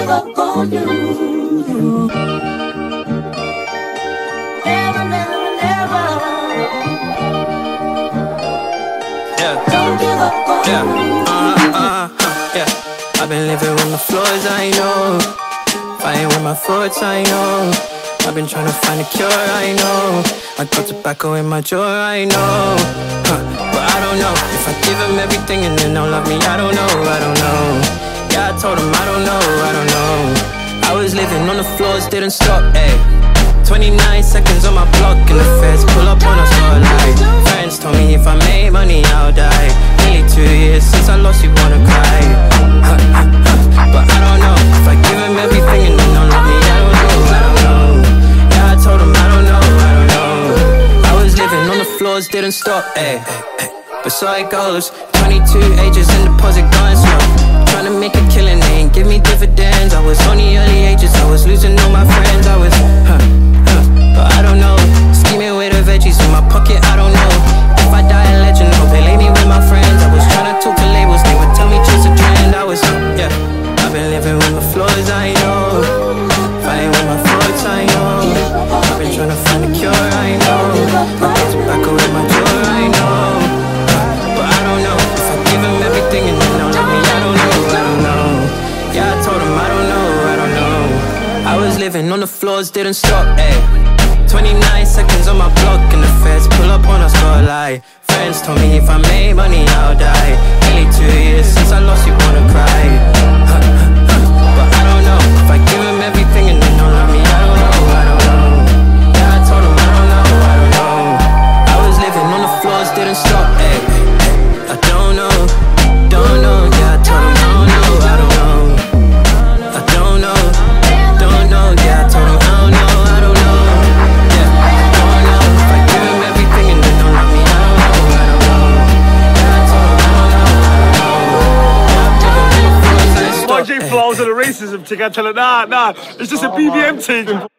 give up on you. Never, never, never. Yeah. Don't give up on you. Yeah. I've been living with my flaws, I know. Fighting with my thoughts, I know. I've been trying to find a cure, I know. I got tobacco in my drawer, I know. But I don't know if I give them everything and then they'll love me. I don't know. Yeah, I told them I don't know. I was living on the floors, didn't stop, ayy. 29 seconds on my block and the feds pull up on us all night. Friends told me if I made money, I'll die. Nearly 2 years since I lost you, wanna cry. But I don't know if I give them everything and then they'll love me. I don't know. Yeah, I told them I don't know. I was living on the floors, didn't stop, ayy. But so it goes. 22 ages in deposit going slow. Trying to make a killing, they ain't give me dividends. I was on the early ages, I was losing all my friends. I was, but I don't know. Scheming with the veggies in my pocket, I don't know. If I die a legend, hope they lay me with my friends. I was trying to talk to labels, they would tell me chase a trend. I was, yeah, I've been living with my flaws, I know. Fighting with my thoughts, I know. I've been trying to find a cure, I know. I got tobacco in my drawer, I know. But I don't know if I give them everything and then they'll love me. I don't know. Yeah, I told them I don't know. I was living on the floors, didn't stop, ayy. 29 seconds on my block and the feds pull up on us, got lie. Friends told me if I made money, I'll die. Nearly 2 years since I lost you, wanna cry. But I don't know if I give them everything and then they'll love me. I don't know. Yeah, I told them I don't know. I was living on the floors, didn't stop, ayy. I don't know. Yeah, I told them I don't know. I don't know. Yeah, I told them I don't know. Yeah, I don't know. If I give them everything and then don't love me, I don't know. Yeah, I told them I don't know. YG flows of the racism thing, I tell her, nah, it's just a BBM thing.